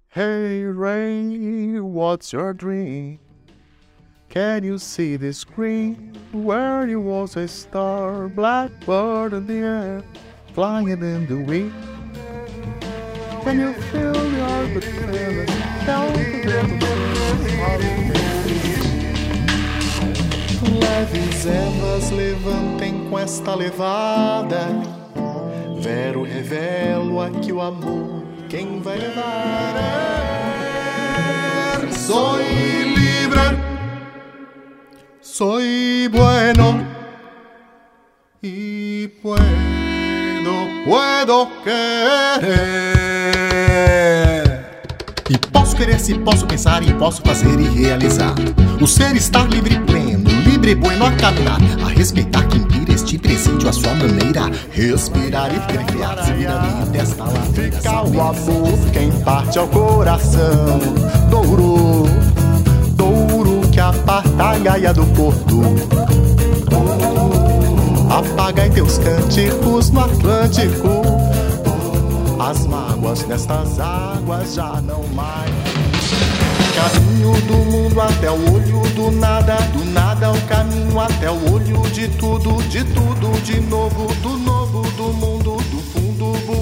Hey Ray, what's your dream? Can you see the screen where you was a star, blackbird in the air, flying in the wind? Can you feel your good feeling? Leves ervas levantem com esta levada. Vero revelo aqui o amor. Quem vai levar é... Soy libre, soy bueno y puedo querer. E posso querer se posso pensar e posso fazer e realizar. O ser estar livre e pleno, livre e bueno a caminhar, a respeitar quem pira este presídio à sua maneira, respirar e criar, se virar desta ladeira. Fica o amor quem parte ao coração, Douro, Douro que aparta a gaia do porto. Apagai teus cânticos no Atlântico, as mágoas nestas águas já não mais. Caminho do mundo até o olho do nada o caminho até o olho de tudo, de novo, do mundo, do fundo.